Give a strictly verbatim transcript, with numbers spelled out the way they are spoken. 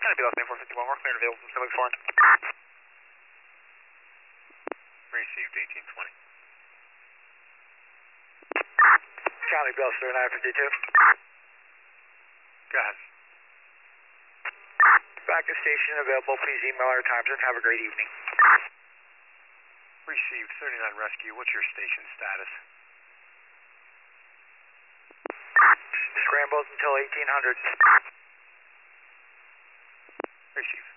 County Bell four fifty-one, we're clear and available from St. Luke's Foreign. Received eighteen twenty. County Bell nine fifty-two. Go ahead. Back to station available, please email our times and have a great evening. Received thirty-nine Rescue, what's your station status? Scrambled until eighteen hundred. Received.